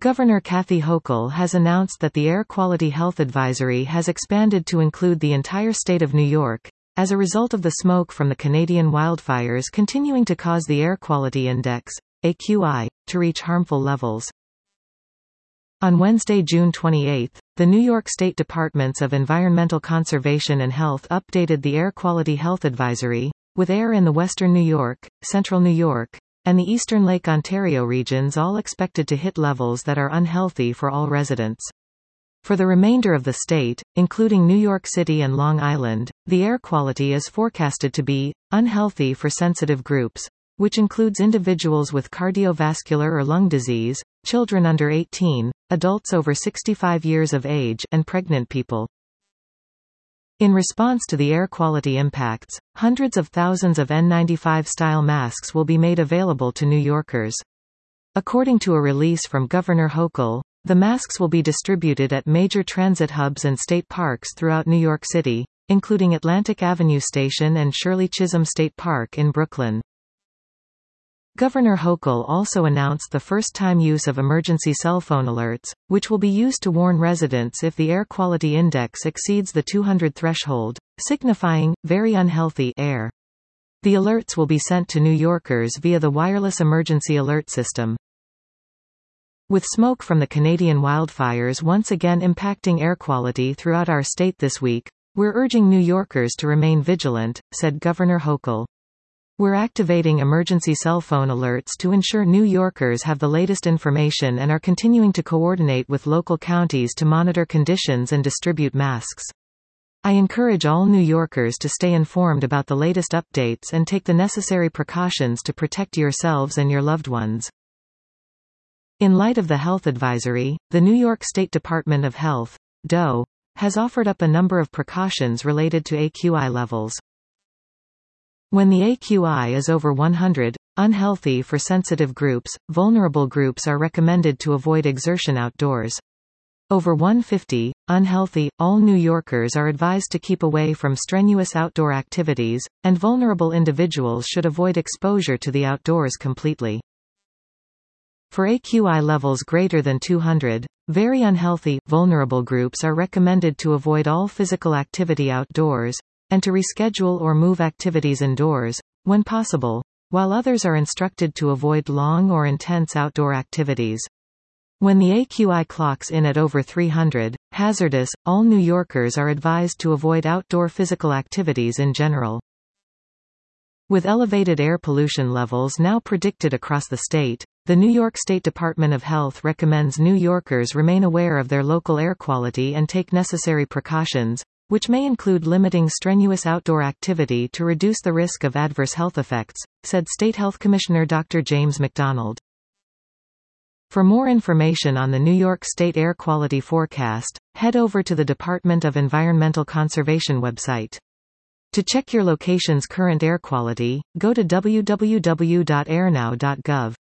Governor Kathy Hochul has announced that the Air Quality Health Advisory has expanded to include the entire state of New York, as a result of the smoke from the Canadian wildfires continuing to cause the Air Quality Index, AQI, to reach harmful levels. On Wednesday, June 28, the New York State Departments of Environmental Conservation and Health updated the Air Quality Health Advisory, with air in the western New York, central New York, and the eastern Lake Ontario regions all expected to hit levels that are unhealthy for all residents. For the remainder of the state, including New York City and Long Island, the air quality is forecasted to be unhealthy for sensitive groups, which includes individuals with cardiovascular or lung disease, children under 18, adults over 65 years of age, and pregnant people. In response to the air quality impacts, hundreds of thousands of N95-style masks will be made available to New Yorkers. According to a release from Governor Hochul, the masks will be distributed at major transit hubs and state parks throughout New York City, including Atlantic Avenue Station and Shirley Chisholm State Park in Brooklyn. Governor Hochul also announced the first-time use of emergency cell phone alerts, which will be used to warn residents if the air quality index exceeds the 200 threshold, signifying very unhealthy air. The alerts will be sent to New Yorkers via the wireless emergency alert system. With smoke from the Canadian wildfires once again impacting air quality throughout our state this week, we're urging New Yorkers to remain vigilant, said Governor Hochul. We're activating emergency cell phone alerts to ensure New Yorkers have the latest information and are continuing to coordinate with local counties to monitor conditions and distribute masks. I encourage all New Yorkers to stay informed about the latest updates and take the necessary precautions to protect yourselves and your loved ones. In light of the health advisory, the New York State Department of Health, DOE, has offered up a number of precautions related to AQI levels. When the AQI is over 100, unhealthy for sensitive groups, vulnerable groups are recommended to avoid exertion outdoors. Over 150, unhealthy, all New Yorkers are advised to keep away from strenuous outdoor activities, and vulnerable individuals should avoid exposure to the outdoors completely. For AQI levels greater than 200, very unhealthy, vulnerable groups are recommended to avoid all physical activity outdoors, and to reschedule or move activities indoors, when possible, while others are instructed to avoid long or intense outdoor activities. When the AQI clocks in at over 300, hazardous, all New Yorkers are advised to avoid outdoor physical activities in general. With elevated air pollution levels now predicted across the state, the New York State Department of Health recommends New Yorkers remain aware of their local air quality and take necessary precautions, which may include limiting strenuous outdoor activity to reduce the risk of adverse health effects, said State Health Commissioner Dr. James McDonald. For more information on the New York State air quality forecast, head over to the Department of Environmental Conservation website. To check your location's current air quality, go to www.airnow.gov.